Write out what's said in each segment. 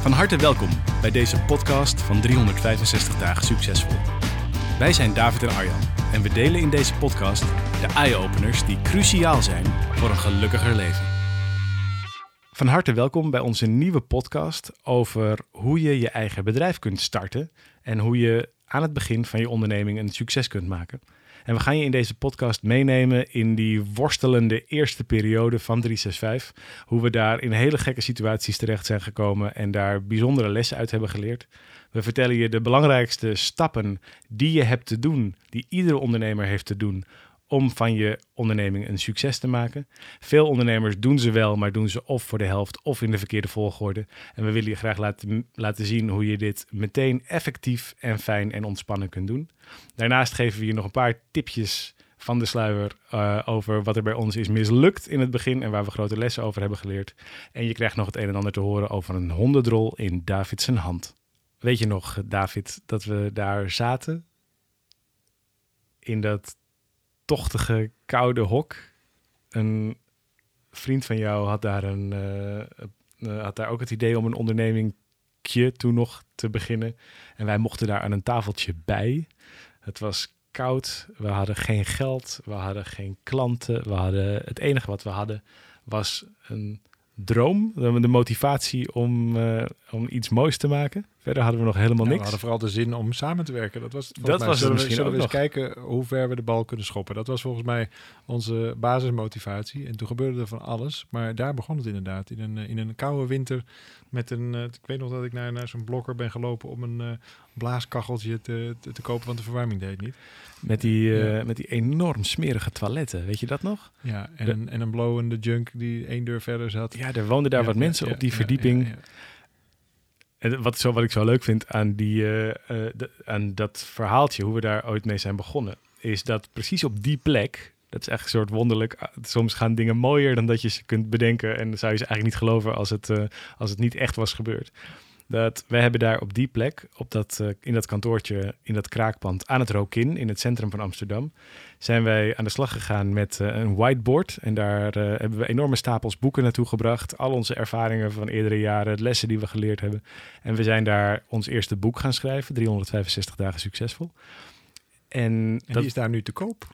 Van harte welkom bij deze podcast van 365 dagen succesvol. Wij zijn David en Arjan en we delen in deze podcast de eye-openers die cruciaal zijn voor een gelukkiger leven. Van harte welkom bij onze nieuwe podcast over hoe je je eigen bedrijf kunt starten en hoe je aan het begin van je onderneming een succes kunt maken. En we gaan je in deze podcast meenemen in die worstelende eerste periode van 365. Hoe we daar in hele gekke situaties terecht zijn gekomen en daar bijzondere lessen uit hebben geleerd. We vertellen je de belangrijkste stappen die je hebt te doen, die iedere ondernemer heeft te doen om van je onderneming een succes te maken. Veel ondernemers doen ze wel, maar doen ze of voor de helft of in de verkeerde volgorde. En we willen je graag laten zien hoe je dit meteen effectief en fijn en ontspannen kunt doen. Daarnaast geven we je nog een paar tipjes van de sluier over wat er bij ons is mislukt in het begin en waar we grote lessen over hebben geleerd. En je krijgt nog het een en ander te horen over een hondendrol in David zijn hand. Weet je nog, David, dat we daar zaten in dat tochtige, koude hok? Een vriend van jou had daar ook het idee om een ondernemingje toen nog te beginnen. En wij mochten daar aan een tafeltje bij. Het was koud, we hadden geen geld, we hadden geen klanten. Het enige wat we hadden was een droom, de motivatie om iets moois te maken. Verder hadden we nog helemaal niks. We hadden vooral de zin om samen te werken. Dat was het. Zullen we eens kijken hoe ver we de bal kunnen schoppen. Dat was volgens mij onze basismotivatie. En toen gebeurde er van alles. Maar daar begon het inderdaad. In een koude winter met ik weet nog dat ik naar zo'n blokker ben gelopen om een blaaskacheltje te kopen, want de verwarming deed niet. Met die enorm smerige toiletten, weet je dat nog? Ja, en een blowende junk die 1 deur verder zat. Ja, er woonden daar wat mensen op die verdieping. Ja. En wat ik zo leuk vind aan, aan dat verhaaltje, hoe we daar ooit mee zijn begonnen, is dat precies op die plek, dat is echt een soort wonderlijk, soms gaan dingen mooier dan dat je ze kunt bedenken en dan zou je ze eigenlijk niet geloven als het niet echt was gebeurd. Dat wij hebben daar op die plek, in dat kantoortje, in dat kraakpand aan het Rokin, in het centrum van Amsterdam, zijn wij aan de slag gegaan met een whiteboard. En daar hebben we enorme stapels boeken naartoe gebracht. Al onze ervaringen van eerdere jaren, lessen die we geleerd hebben. En we zijn daar ons eerste boek gaan schrijven, 365 dagen succesvol. En die is daar nu te koop?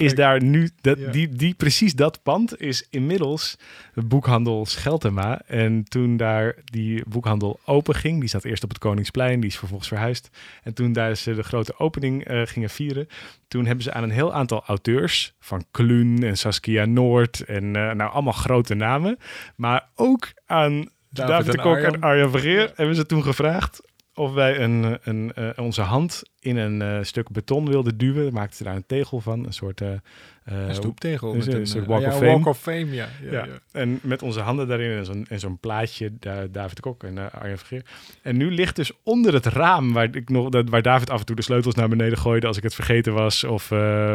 Precies dat pand is inmiddels de boekhandel Scheltema. En toen daar die boekhandel open ging, die zat eerst op het Koningsplein, die is vervolgens verhuisd. En toen daar ze de grote opening gingen vieren, toen hebben ze aan een heel aantal auteurs, van Kluun en Saskia Noord en allemaal grote namen, maar ook aan David de Kok en Arjan Vergeer hebben ze toen gevraagd of wij onze hand in een stuk beton wilden duwen. Maakten ze daar een tegel van, een soort een stoeptegel. Een soort Walk of Fame. Ja. En met onze handen daarin en zo'n plaatje, David de Kok en Arjan Vergeer. En nu ligt dus onder het raam, waar David af en toe de sleutels naar beneden gooide als ik het vergeten was. Of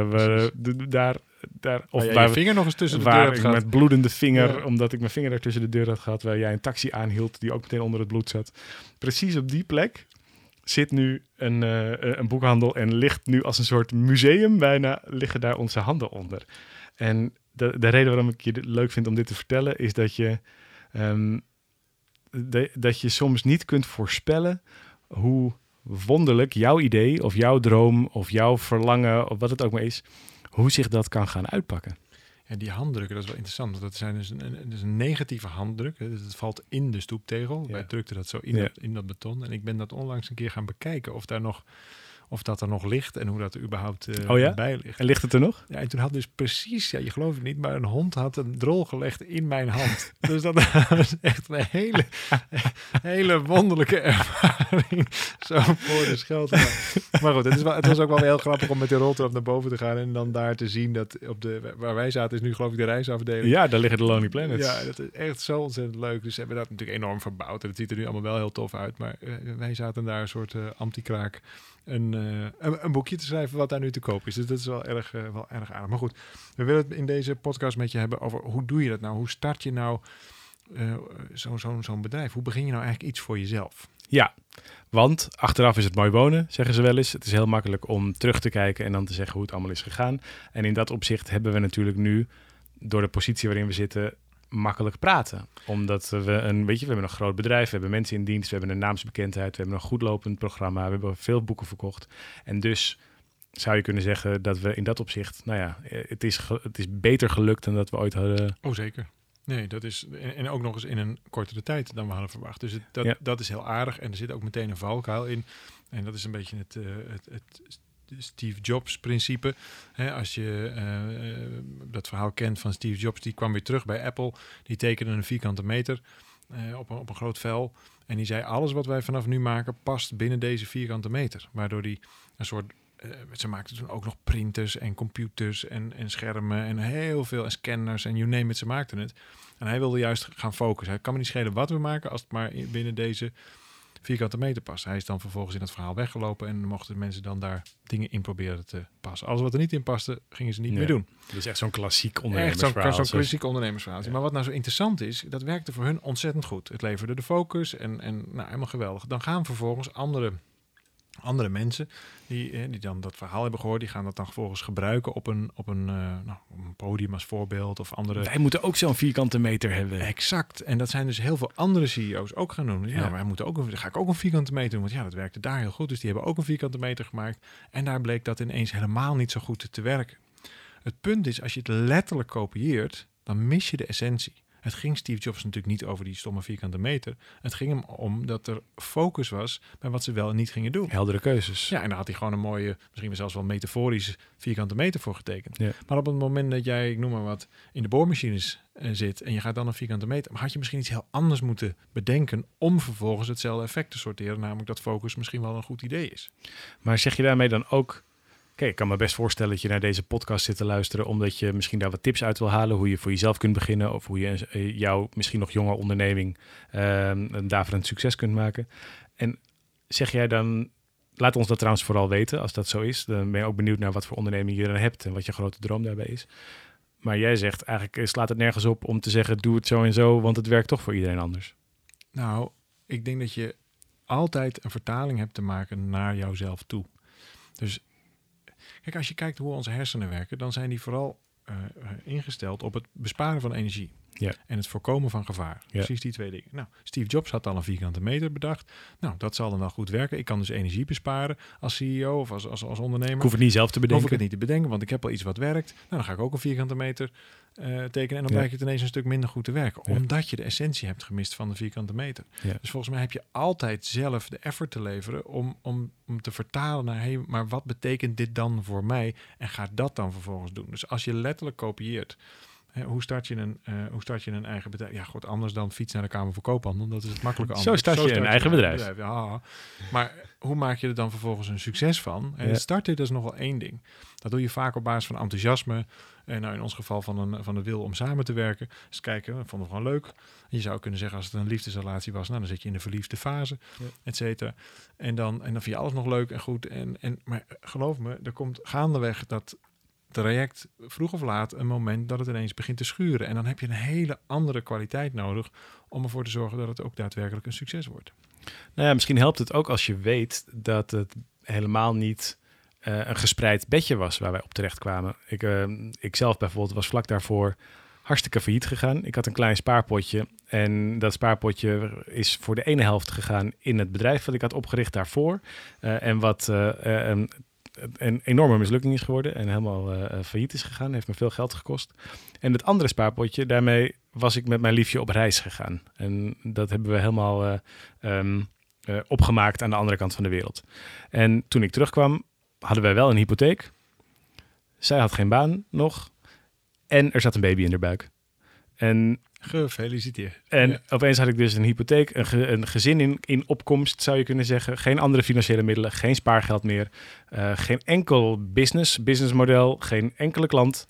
je vinger nog eens tussen de deur had gehad. Met bloedende vinger, omdat ik mijn vinger daar tussen de deur had gehad, waar jij een taxi aanhield die ook meteen onder het bloed zat. Precies op die plek zit nu een boekhandel en ligt nu als een soort museum bijna, liggen daar onze handen onder. En de reden waarom ik je leuk vind om dit te vertellen is dat je soms niet kunt voorspellen hoe wonderlijk jouw idee of jouw droom of jouw verlangen of wat het ook maar is, hoe zich dat kan gaan uitpakken. Ja, die handdrukken, dat is wel interessant. Want dat zijn dus een negatieve handdruk. Hè. Dus het valt in de stoeptegel. Ja. Wij drukten dat zo in dat beton. En ik ben dat onlangs een keer gaan bekijken of dat er nog ligt en hoe dat er überhaupt bij ligt. En ligt het er nog? Ja, en toen had dus precies, je gelooft het niet, maar een hond had een drol gelegd in mijn hand. Dus dat was echt een hele wonderlijke ervaring. Zo voor de scheld. Maar goed, het was ook wel heel grappig om met de roltrap naar boven te gaan en dan daar te zien dat waar wij zaten is nu geloof ik de reisafdeling. Ja, daar liggen de Lonely Planets. Ja, dat is echt zo ontzettend leuk. Dus hebben we dat natuurlijk enorm verbouwd. En het ziet er nu allemaal wel heel tof uit. Maar wij zaten daar een soort anti-kraak een boekje te schrijven wat daar nu te koop is. Dus dat is wel erg aardig. Maar goed, we willen het in deze podcast met je hebben over hoe doe je dat nou? Hoe start je nou zo'n bedrijf? Hoe begin je nou eigenlijk iets voor jezelf? Ja, want achteraf is het mooi wonen, zeggen ze wel eens. Het is heel makkelijk om terug te kijken en dan te zeggen hoe het allemaal is gegaan. En in dat opzicht hebben we natuurlijk nu, door de positie waarin we zitten, makkelijk praten. Omdat we we hebben een groot bedrijf, we hebben mensen in dienst, we hebben een naamsbekendheid, we hebben een goed lopend programma, we hebben veel boeken verkocht. En dus zou je kunnen zeggen dat we in dat opzicht, het is beter gelukt dan dat we ooit hadden. Oh, zeker. Nee, dat is en ook nog eens in een kortere tijd dan we hadden verwacht. Dus dat is heel aardig en er zit ook meteen een valkuil in. En dat is een beetje het Steve Jobs principe. Als je dat verhaal kent van Steve Jobs, die kwam weer terug bij Apple. Die tekende een vierkante meter op een groot vel. En die zei, alles wat wij vanaf nu maken past binnen deze vierkante meter. Waardoor die een soort... ze maakten toen ook nog printers en computers en schermen en heel veel en scanners en you name it, ze maakten het. En hij wilde juist gaan focussen. Hij kan me niet schelen wat we maken als het maar binnen deze vierkante meter past. Hij is dan vervolgens in het verhaal weggelopen en mochten mensen dan daar dingen in proberen te passen. Alles wat er niet in paste, gingen ze niet meer doen. Dus echt zo'n klassiek ondernemersverhaal. Zo'n klassiek ondernemersverhaal. Ja. Maar wat nou zo interessant is, dat werkte voor hun ontzettend goed. Het leverde de focus en helemaal geweldig. Dan gaan vervolgens andere mensen die dan dat verhaal hebben gehoord, die gaan dat dan vervolgens gebruiken op een podium als voorbeeld of andere. Wij moeten ook zo'n vierkante meter hebben. Exact. En dat zijn dus heel veel andere CEO's ook gaan doen. Ja, wij moeten dan ga ik ook een vierkante meter doen, want ja, dat werkte daar heel goed. Dus die hebben ook een vierkante meter gemaakt. En daar bleek dat ineens helemaal niet zo goed te werken. Het punt is, als je het letterlijk kopieert, dan mis je de essentie. Het ging Steve Jobs natuurlijk niet over die stomme vierkante meter. Het ging hem om dat er focus was bij wat ze wel en niet gingen doen. Heldere keuzes. Ja, en daar had hij gewoon een mooie, misschien zelfs wel metaforische vierkante meter voor getekend. Ja. Maar op het moment dat jij, ik noem maar wat, in de boormachines zit en je gaat dan een vierkante meter, maar had je misschien iets heel anders moeten bedenken om vervolgens hetzelfde effect te sorteren, namelijk dat focus misschien wel een goed idee is. Maar zeg je daarmee dan ook... Kijk, ik kan me best voorstellen dat je naar deze podcast zit te luisteren, omdat je misschien daar wat tips uit wil halen, hoe je voor jezelf kunt beginnen of hoe je jouw misschien nog jonge onderneming een daverend succes kunt maken. En zeg jij dan, laat ons dat trouwens vooral weten als dat zo is. Dan ben je ook benieuwd naar wat voor onderneming je dan hebt en wat je grote droom daarbij is. Maar jij zegt eigenlijk, slaat het nergens op om te zeggen, doe het zo en zo, want het werkt toch voor iedereen anders. Nou, ik denk dat je altijd een vertaling hebt te maken naar jouzelf toe. Dus kijk, als je kijkt hoe onze hersenen werken, dan zijn die vooral ingesteld op het besparen van energie. Ja. En het voorkomen van gevaar. Ja. Precies die twee dingen. Nou, Steve Jobs had al een vierkante meter bedacht. Nou, dat zal dan wel goed werken. Ik kan dus energie besparen als CEO of als ondernemer. Ik hoef het niet zelf te bedenken. Hoef ik het niet te bedenken, want ik heb al iets wat werkt. Nou, dan ga ik ook een vierkante meter tekenen. En dan blijkt het ineens een stuk minder goed te werken. Ja. Omdat je de essentie hebt gemist van de vierkante meter. Ja. Dus volgens mij heb je altijd zelf de effort te leveren om te vertalen naar, hey, maar wat betekent dit dan voor mij? En ga dat dan vervolgens doen. Dus als je letterlijk kopieert, hoe start je een eigen bedrijf? Ja, goed, anders dan fiets naar de Kamer voor Koophandel. Dat is het makkelijke antwoord. Zo start je een eigen bedrijf. Ja. Maar hoe maak je er dan vervolgens een succes van? En starten, dat is nog wel één ding. Dat doe je vaak op basis van enthousiasme. En nou, in ons geval van de wil om samen te werken. Dus kijken, dat vonden we gewoon leuk. Je zou kunnen zeggen, als het een liefdesrelatie was, nou, dan zit je in de verliefde fase, et cetera. En dan vind je alles nog leuk en goed. Maar geloof me, er komt gaandeweg dat traject vroeg of laat een moment dat het ineens begint te schuren. En dan heb je een hele andere kwaliteit nodig om ervoor te zorgen dat het ook daadwerkelijk een succes wordt. Nou ja, misschien helpt het ook als je weet dat het helemaal niet een gespreid bedje was waar wij op terecht kwamen. Ik zelf bijvoorbeeld was vlak daarvoor hartstikke failliet gegaan. Ik had een klein spaarpotje en dat spaarpotje is voor de ene helft gegaan in het bedrijf wat ik had opgericht daarvoor. En wat een enorme mislukking is geworden en helemaal failliet is gegaan. Heeft me veel geld gekost. En het andere spaarpotje, daarmee was ik met mijn liefje op reis gegaan. En dat hebben we helemaal opgemaakt aan de andere kant van de wereld. En toen ik terugkwam, hadden wij wel een hypotheek. Zij had geen baan nog. En er zat een baby in haar buik. En gefeliciteerd. En opeens had ik dus een hypotheek, een gezin in opkomst, zou je kunnen zeggen. Geen andere financiële middelen, geen spaargeld meer. Geen enkel businessmodel, geen enkele klant.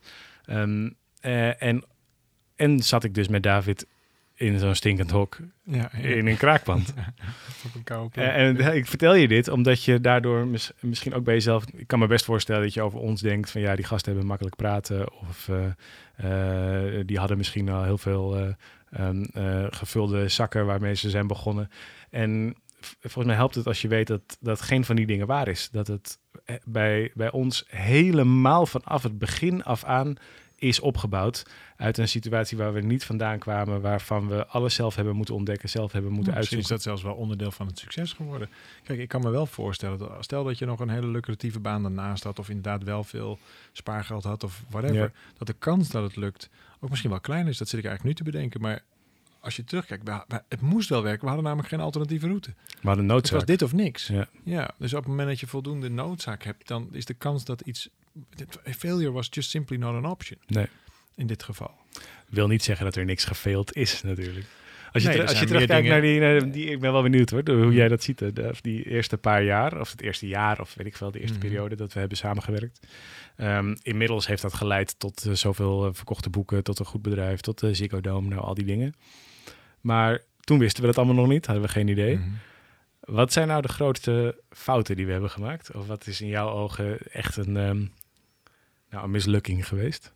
En zat ik dus met David in zo'n stinkend hok in een kraakpand. Op een koude plek. En ik vertel je dit omdat je daardoor misschien ook bij jezelf... Ik kan me best voorstellen dat je over ons denkt van ja, die gasten hebben makkelijk praten. Of die hadden misschien al heel veel gevulde zakken waarmee ze zijn begonnen. En volgens mij helpt het als je weet dat geen van die dingen waar is. Dat het bij ons helemaal vanaf het begin af aan is opgebouwd uit een situatie waar we niet vandaan kwamen, waarvan we alles zelf hebben moeten ontdekken, zelf hebben moeten Misschien uitzoeken. is dat zelfs wel onderdeel van het succes geworden. Kijk, ik kan me wel voorstellen, stel dat je nog een hele lucratieve baan daarnaast had, of inderdaad wel veel spaargeld had, of whatever, dat de kans dat het lukt ook misschien wel klein is. Dat zit ik eigenlijk nu te bedenken, maar als je terugkijkt, het moest wel werken. We hadden namelijk geen alternatieve route. We hadden Het noodzaak. was dit of niks. Ja. Dus op het moment dat je voldoende noodzaak hebt, dan is de kans dat iets... Failure was just simply not an option. Nee. In dit geval. Wil niet zeggen dat er niks gefailed is, natuurlijk. Als je, Nee, als je er zijn terugkijkt meer naar die... Ik ben wel benieuwd hoor, hoe jij dat ziet. Die eerste paar jaar, of het eerste jaar, of weet ik veel, de eerste periode dat we hebben samengewerkt. Inmiddels heeft dat geleid tot zoveel verkochte boeken, tot een goed bedrijf, tot de Ziggo Dome, nou al die dingen. Maar toen wisten we dat allemaal nog niet, hadden we geen idee. Mm-hmm. Wat zijn nou de grootste fouten die we hebben gemaakt? Of wat is in jouw ogen echt een mislukking geweest?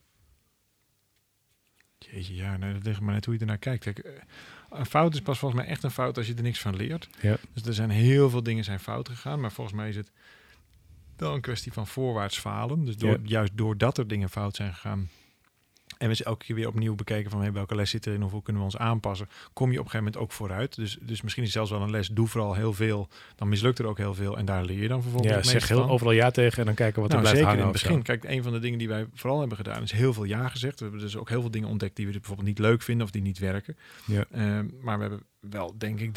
Jeetje, ja, nee, dat ligt maar net hoe je ernaar kijkt. Kijk, een fout is pas volgens mij echt een fout als je er niks van leert. Ja. Dus er zijn heel veel dingen zijn fout gegaan, maar volgens mij is het wel een kwestie van voorwaarts falen. Dus juist doordat er dingen fout zijn gegaan en we ze elke keer weer opnieuw bekijken van welke les zit erin of hoe kunnen we ons aanpassen, kom je op een gegeven moment ook vooruit. Dus misschien is het zelfs wel een les, doe vooral heel veel, dan mislukt er ook heel veel en daar leer je dan vervolgens het meest van. Overal ja tegen en dan kijken wat er blijft zeker hangen. In het begin. Kijk, een van de dingen die wij vooral hebben gedaan is heel veel ja gezegd. We hebben dus ook heel veel dingen ontdekt die we bijvoorbeeld niet leuk vinden of die niet werken. Ja. Maar we hebben wel, denk ik,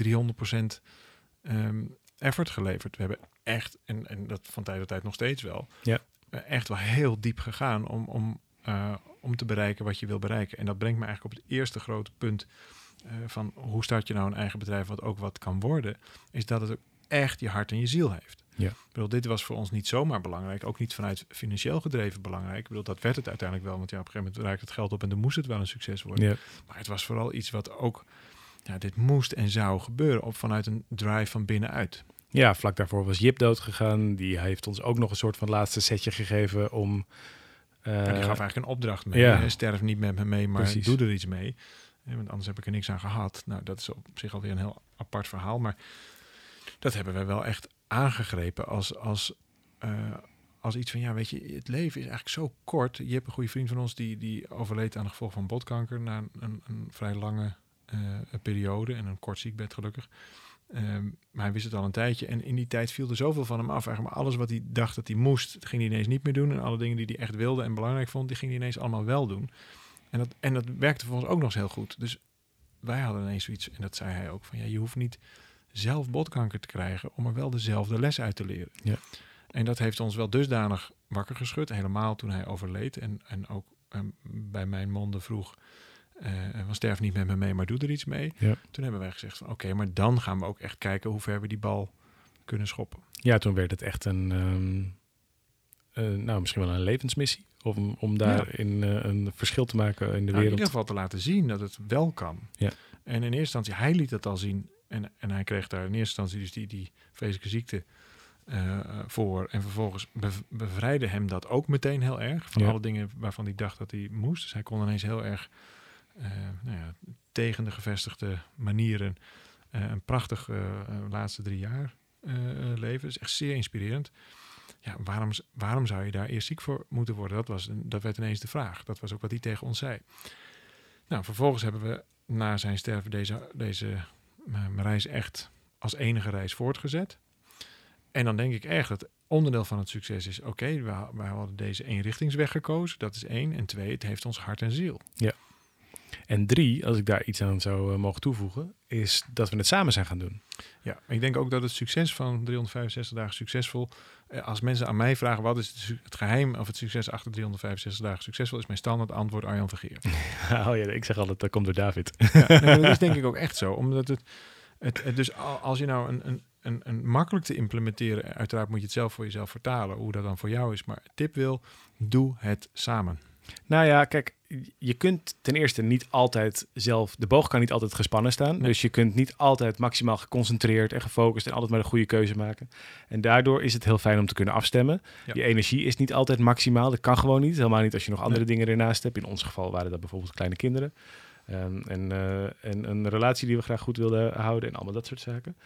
300% effort geleverd. We hebben echt, en dat van tijd tot tijd nog steeds wel, echt wel heel diep gegaan om te bereiken wat je wil bereiken. En dat brengt me eigenlijk op het eerste grote punt van hoe start je nou een eigen bedrijf wat ook wat kan worden, is dat het ook echt je hart en je ziel heeft. Ja. Ik bedoel, dit was voor ons niet zomaar belangrijk, ook niet vanuit financieel gedreven belangrijk. Ik bedoel, dat werd het uiteindelijk wel, want op een gegeven moment raakte het geld op en dan moest het wel een succes worden. Ja. Maar het was vooral iets wat ook, dit moest en zou gebeuren vanuit een drive van binnenuit. Ja, vlak daarvoor was Jip dood gegaan. Die heeft ons ook nog een soort van laatste setje gegeven om... die gaf eigenlijk een opdracht mee. Ja. Sterf niet met me mee, maar Precies. doe er iets mee. Want anders heb ik er niks aan gehad. Nou, dat is op zich alweer een heel apart verhaal. Maar dat hebben we wel echt aangegrepen als iets van, weet je, het leven is eigenlijk zo kort. Je hebt een goede vriend van ons die overleed aan de gevolg van botkanker na een vrij lange periode en een kort ziekbed gelukkig. Maar hij wist het al een tijdje. En in die tijd viel er zoveel van hem af. Eigenlijk maar alles wat hij dacht dat hij moest, ging hij ineens niet meer doen. En alle dingen die hij echt wilde en belangrijk vond, die ging hij ineens allemaal wel doen. En dat werkte voor ons ook nog eens heel goed. Dus wij hadden ineens zoiets, en dat zei hij ook, van je hoeft niet zelf botkanker te krijgen om er wel dezelfde les uit te leren. Ja. En dat heeft ons wel dusdanig wakker geschud, helemaal toen hij overleed. En ook bij mijn monden vroeg, van sterf niet met me mee, maar doe er iets mee. Ja. Toen hebben wij gezegd van oké, maar dan gaan we ook echt kijken hoe ver we die bal kunnen schoppen. Ja, toen werd het echt misschien wel een levensmissie. Om daarin een verschil te maken in de wereld. In ieder geval te laten zien dat het wel kan. Ja. En in eerste instantie, hij liet het al zien. En hij kreeg daar in eerste instantie dus die vreselijke ziekte voor. En vervolgens bevrijdde hem dat ook meteen heel erg. Van alle dingen waarvan hij dacht dat hij moest. Dus hij kon ineens heel erg tegen de gevestigde manieren een prachtig laatste 3 jaar leven. Dat is echt zeer inspirerend. Ja, waarom zou je daar eerst ziek voor moeten worden? Dat werd ineens de vraag. Dat was ook wat hij tegen ons zei. Nou, vervolgens hebben we na zijn sterven deze reis echt als enige reis voortgezet. En dan denk ik echt dat onderdeel van het succes is, oké, we hadden deze eenrichtingsweg gekozen. Dat is 1. En 2, het heeft ons hart en ziel. Ja. En 3, als ik daar iets aan zou mogen toevoegen, is dat we het samen zijn gaan doen. Ja, ik denk ook dat het succes van 365 dagen succesvol, als mensen aan mij vragen wat is het geheim of het succes achter 365 dagen succesvol, is mijn standaard antwoord Arjan Vergeer. Ik zeg altijd, dat komt door David. Ja, dat is denk ik ook echt zo. Omdat het dus als je nou een makkelijk te implementeren, uiteraard moet je het zelf voor jezelf vertalen, hoe dat dan voor jou is. Maar tip wil, doe het samen. Nou ja, kijk, je kunt ten eerste niet altijd zelf... De boog kan niet altijd gespannen staan. Nee. Dus je kunt niet altijd maximaal geconcentreerd en gefocust en altijd maar de goede keuze maken. En daardoor is het heel fijn om te kunnen afstemmen. Ja. Je energie is niet altijd maximaal. Dat kan gewoon niet. Helemaal niet als je nog andere dingen ernaast hebt. In ons geval waren dat bijvoorbeeld kleine kinderen. En een relatie die we graag goed wilden houden en allemaal dat soort zaken.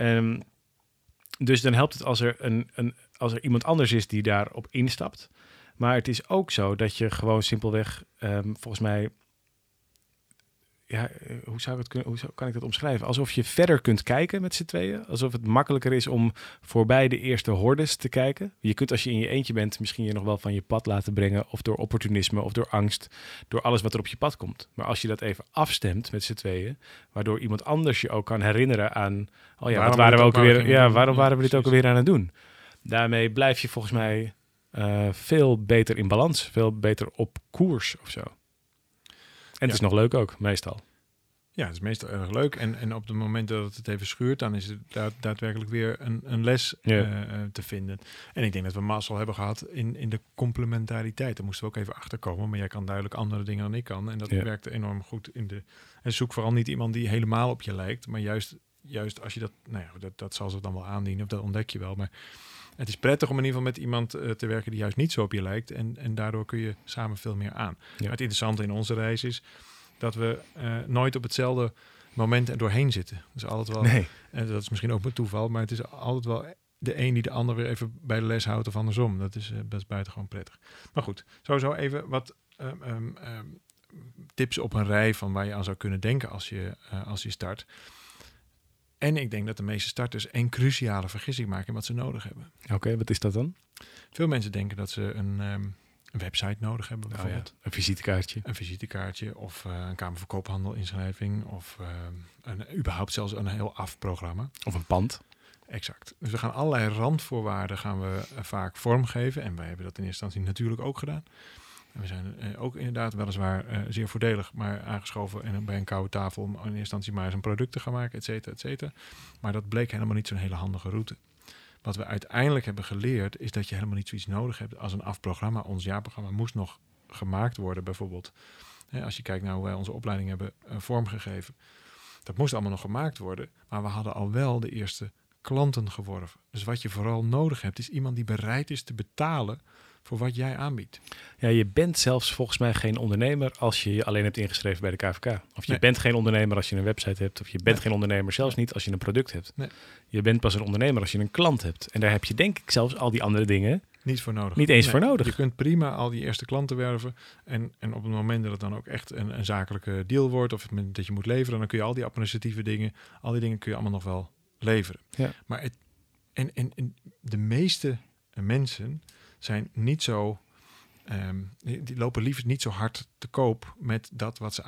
Dus dan helpt het als er iemand anders is die daarop instapt. Maar het is ook zo dat je gewoon simpelweg, volgens mij... Ja, hoe kan ik dat omschrijven? Alsof je verder kunt kijken met z'n tweeën. Alsof het makkelijker is om voorbij de eerste hordes te kijken. Je kunt als je in je eentje bent misschien je nog wel van je pad laten brengen. Of door opportunisme of door angst. Door alles wat er op je pad komt. Maar als je dat even afstemt met z'n tweeën. Waardoor iemand anders je ook kan herinneren aan... Oh ja, waarom waren we dit ook alweer aan het doen? Daarmee blijf je volgens mij veel beter in balans. Veel beter op koers of zo. En het is nog leuk ook, meestal. Ja, het is meestal erg leuk. En op het moment dat het even schuurt, dan is het daadwerkelijk weer een les te vinden. En ik denk dat we mazzel hebben gehad in de complementariteit. Daar moesten we ook even achterkomen. Maar jij kan duidelijk andere dingen dan ik kan. En dat werkte enorm goed in de... En zoek vooral niet iemand die helemaal op je lijkt. Maar juist als je dat... Nou ja, dat zal zich dan wel aandienen. Of dat ontdek je wel. Maar het is prettig om in ieder geval met iemand te werken die juist niet zo op je lijkt. En daardoor kun je samen veel meer aan. Ja. Maar het interessante in onze reis is dat we nooit op hetzelfde moment er doorheen zitten. Dus altijd wel, en dat is misschien ook een toeval, maar het is altijd wel de een die de ander weer even bij de les houdt of andersom. Dat is buitengewoon prettig. Maar goed, sowieso even wat tips op een rij van waar je aan zou kunnen denken als je start. En ik denk dat de meeste starters één cruciale vergissing maken in wat ze nodig hebben. Oké, wat is dat dan? Veel mensen denken dat ze een website nodig hebben bijvoorbeeld. Een visitekaartje. Een visitekaartje of een Kamer van Koophandel inschrijving of überhaupt zelfs een heel afprogramma. Of een pand. Exact. Dus we gaan allerlei randvoorwaarden vaak vormgeven. En wij hebben dat in eerste instantie natuurlijk ook gedaan. En we zijn ook inderdaad weliswaar zeer voordelig, maar aangeschoven bij een koude tafel om in eerste instantie maar eens een product te gaan maken, et cetera, et cetera. Maar dat bleek helemaal niet zo'n hele handige route. Wat we uiteindelijk hebben geleerd is dat je helemaal niet zoiets nodig hebt als een afprogramma. Ons jaarprogramma moest nog gemaakt worden bijvoorbeeld. Als je kijkt naar hoe wij onze opleiding hebben vormgegeven. Dat moest allemaal nog gemaakt worden, maar we hadden al wel de eerste klanten geworven. Dus wat je vooral nodig hebt is iemand die bereid is te betalen voor wat jij aanbiedt. Ja, je bent zelfs volgens mij geen ondernemer als je je alleen hebt ingeschreven bij de KVK. Of je bent geen ondernemer als je een website hebt. Of je bent geen ondernemer zelfs niet als je een product hebt. Nee. Je bent pas een ondernemer als je een klant hebt. En daar heb je denk ik zelfs al die andere dingen niet voor nodig. Niet eens voor nodig. Je kunt prima al die eerste klanten werven. En op het moment dat het dan ook echt een zakelijke deal wordt, of het moment dat je moet leveren, dan kun je al die administratieve dingen, al die dingen kun je allemaal nog wel leveren. Ja. Maar de meeste mensen zijn niet zo, die lopen liefst niet zo hard te koop met dat wat ze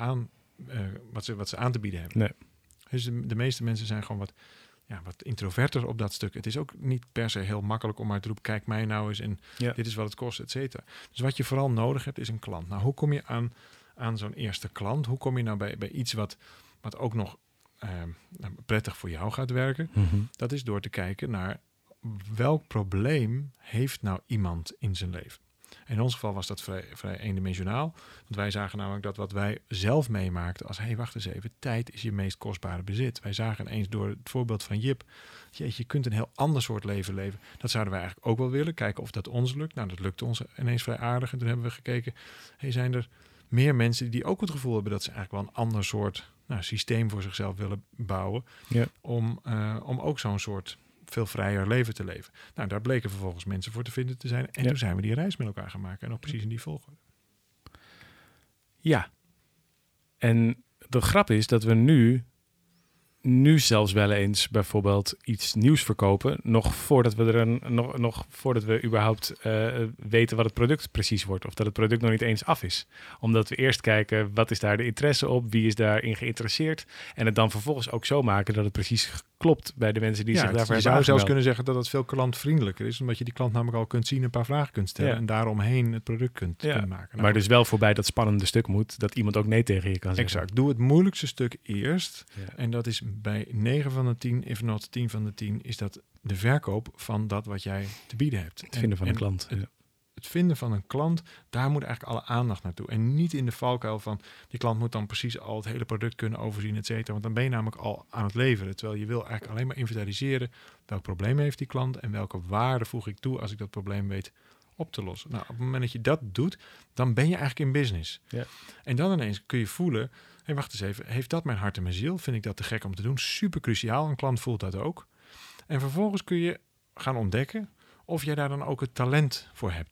aan te bieden hebben. Nee. Dus de meeste mensen zijn gewoon wat introverter op dat stuk. Het is ook niet per se heel makkelijk om maar te roepen, kijk mij nou eens en dit is wat het kost, et cetera. Dus wat je vooral nodig hebt is een klant. Nou, hoe kom je aan zo'n eerste klant? Hoe kom je nou bij iets wat ook nog prettig voor jou gaat werken? Mm-hmm. Dat is door te kijken naar welk probleem heeft nou iemand in zijn leven. In ons geval was dat vrij eendimensionaal. Want wij zagen namelijk dat wat wij zelf meemaakten als, wacht eens even, tijd is je meest kostbare bezit. Wij zagen ineens door het voorbeeld van Jip, je kunt een heel ander soort leven leven. Dat zouden wij eigenlijk ook wel willen. Kijken of dat ons lukt. Nou, dat lukte ons ineens vrij aardig. En toen hebben we gekeken, zijn er meer mensen die ook het gevoel hebben dat ze eigenlijk wel een ander soort systeem voor zichzelf willen bouwen. Ja. Om ook zo'n soort veel vrijer leven te leven. Nou, daar bleken vervolgens mensen voor te vinden te zijn. En toen zijn we die reis met elkaar gaan maken. En ook precies in die volgorde. Ja. En de grap is dat we nu zelfs wel eens bijvoorbeeld iets nieuws verkopen, nog voordat we überhaupt weten wat het product precies wordt, of dat het product nog niet eens af is. Omdat we eerst kijken, wat is daar de interesse op, wie is daarin geïnteresseerd, en het dan vervolgens ook zo maken dat het precies klopt bij de mensen die zich daarvoor hebben aangemeld. Je zou zelfs kunnen zeggen dat het veel klantvriendelijker is, omdat je die klant namelijk al kunt zien, een paar vragen kunt stellen en daaromheen het product kunt maken. Nou, maar dus wel voorbij dat spannende stuk moet, dat iemand ook nee tegen je kan zeggen. Exact. Doe het moeilijkste stuk eerst. Ja. En dat is bij 9 van de 10, if not 10 van de 10, is dat de verkoop van dat wat jij te bieden hebt. Het vinden van een klant. Het vinden van een klant, daar moet eigenlijk alle aandacht naartoe. En niet in de valkuil van, die klant moet dan precies al het hele product kunnen overzien, et cetera. Want dan ben je namelijk al aan het leveren. Terwijl je wil eigenlijk alleen maar inventariseren, welk probleem heeft die klant en welke waarde voeg ik toe als ik dat probleem weet op te lossen. Nou, op het moment dat je dat doet, dan ben je eigenlijk in business. Ja. En dan ineens kun je voelen, wacht eens even, heeft dat mijn hart en mijn ziel? Vind ik dat te gek om te doen? Super cruciaal, een klant voelt dat ook. En vervolgens kun je gaan ontdekken of jij daar dan ook het talent voor hebt.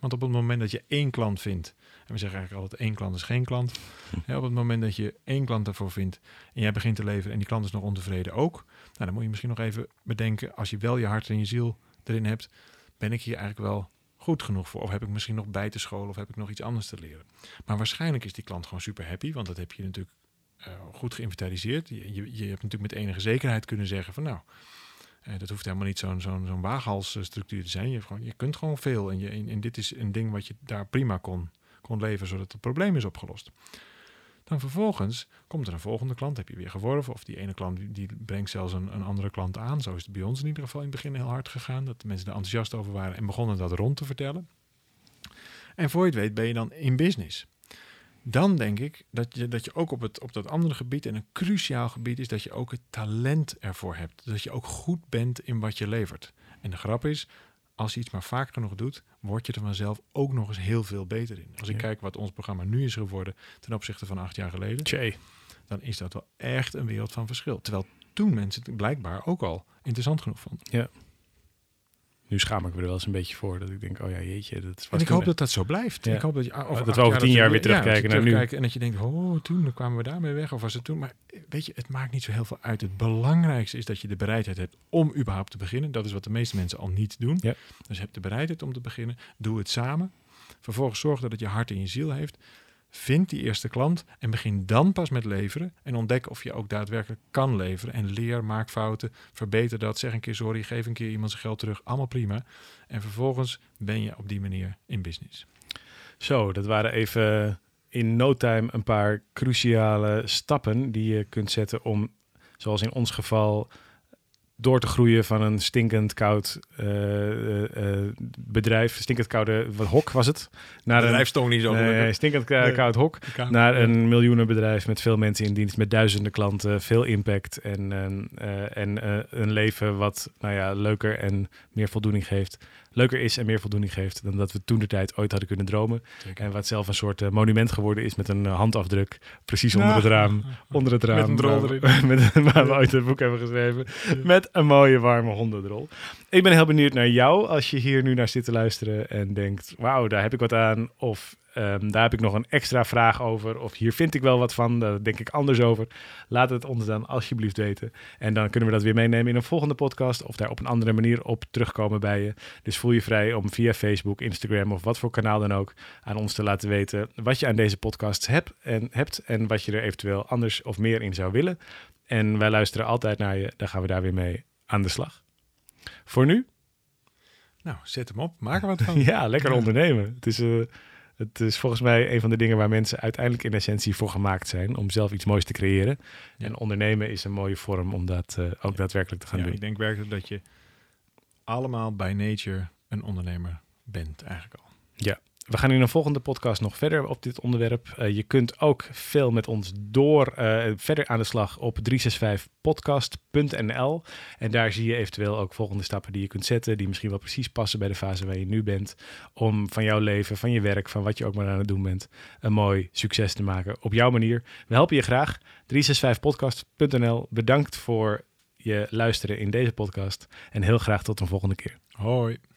Want op het moment dat je 1 klant vindt, en we zeggen eigenlijk altijd 1 klant is geen klant. Op het moment dat je 1 klant daarvoor vindt en jij begint te leveren en die klant is nog ontevreden ook. Nou, dan moet je misschien nog even bedenken, als je wel je hart en je ziel erin hebt, ben ik hier eigenlijk wel goed genoeg voor? Of heb ik misschien nog bij te scholen of heb ik nog iets anders te leren? Maar waarschijnlijk is die klant gewoon super happy, want dat heb je natuurlijk goed geïnventariseerd. Je hebt natuurlijk met enige zekerheid kunnen zeggen van nou, dat hoeft helemaal niet zo'n waaghalsstructuur te zijn. Je kunt gewoon veel en dit is een ding wat je daar prima kon leveren zodat het probleem is opgelost. Dan vervolgens komt er een volgende klant, heb je weer geworven. Of die ene klant die brengt zelfs een andere klant aan. Zo is het bij ons in ieder geval in het begin heel hard gegaan. Dat de mensen er enthousiast over waren en begonnen dat rond te vertellen. En voor je het weet ben je dan in business. Dan denk ik dat je ook op dat andere gebied, en een cruciaal gebied is dat je ook het talent ervoor hebt. Dat je ook goed bent in wat je levert. En de grap is, als je iets maar vaak genoeg doet, word je er vanzelf ook nog eens heel veel beter in. Als ik kijk wat ons programma nu is geworden ten opzichte van 8 jaar geleden, dan is dat wel echt een wereld van verschil. Terwijl toen mensen het blijkbaar ook al interessant genoeg vonden. Ja. Nu schaam ik me er wel eens een beetje voor. Dat ik denk, oh ja, jeetje. En ik hoop dat dat zo blijft. Ja. Ik hoop dat we over 10 jaar weer terugkijken naar nu. En dat je denkt, toen kwamen we daarmee weg. Of was het toen? Maar weet je, het maakt niet zo heel veel uit. Het belangrijkste is dat je de bereidheid hebt om überhaupt te beginnen. Dat is wat de meeste mensen al niet doen. Ja. Dus heb de bereidheid om te beginnen. Doe het samen. Vervolgens zorg dat het je hart en je ziel heeft. Vind die eerste klant en begin dan pas met leveren. En ontdek of je ook daadwerkelijk kan leveren. En leer, maak fouten, verbeter dat. Zeg een keer sorry, geef een keer iemand zijn geld terug. Allemaal prima. En vervolgens ben je op die manier in business. Zo, dat waren even in no time een paar cruciale stappen die je kunt zetten om, zoals in ons geval, door te groeien van een stinkend koud bedrijf, stinkend koude hok was het, naar bedrijfstong niet zo stinkend koud hok, naar een miljoenenbedrijf met veel mensen in dienst, met duizenden klanten, veel impact en een leven wat leuker en meer voldoening geeft. Leuker is en meer voldoening geeft dan dat we toentertijd ooit hadden kunnen dromen. Zeker. En wat zelf een soort monument geworden is met een handafdruk. Precies onder het raam. Onder het raam. Met een drol erin. Waar we ooit een boek hebben geschreven. Ja. Met een mooie warme hondendrol. Ik ben heel benieuwd naar jou als je hier nu naar zit te luisteren en denkt, wauw, daar heb ik wat aan. Of daar heb ik nog een extra vraag over. Of hier vind ik wel wat van. Daar denk ik anders over. Laat het ons dan alsjeblieft weten. En dan kunnen we dat weer meenemen in een volgende podcast. Of daar op een andere manier op terugkomen bij je. Dus voel je vrij om via Facebook, Instagram of wat voor kanaal dan ook aan ons te laten weten wat je aan deze podcasts hebt. En wat je er eventueel anders of meer in zou willen. En wij luisteren altijd naar je. Dan gaan we daar weer mee aan de slag. Voor nu? Nou, zet hem op. Maak er wat van. Ja, lekker ondernemen. Het is volgens mij een van de dingen waar mensen uiteindelijk in essentie voor gemaakt zijn. Om zelf iets moois te creëren. Ja. En ondernemen is een mooie vorm om dat ook daadwerkelijk te gaan doen. Ik denk werkelijk dat je allemaal by nature een ondernemer bent eigenlijk al. Ja. We gaan in een volgende podcast nog verder op dit onderwerp. Je kunt ook veel met ons verder aan de slag op 365podcast.nl. En daar zie je eventueel ook volgende stappen die je kunt zetten, die misschien wel precies passen bij de fase waar je nu bent, om van jouw leven, van je werk, van wat je ook maar aan het doen bent, een mooi succes te maken op jouw manier. We helpen je graag. 365podcast.nl. Bedankt voor je luisteren in deze podcast en heel graag tot een volgende keer. Hoi.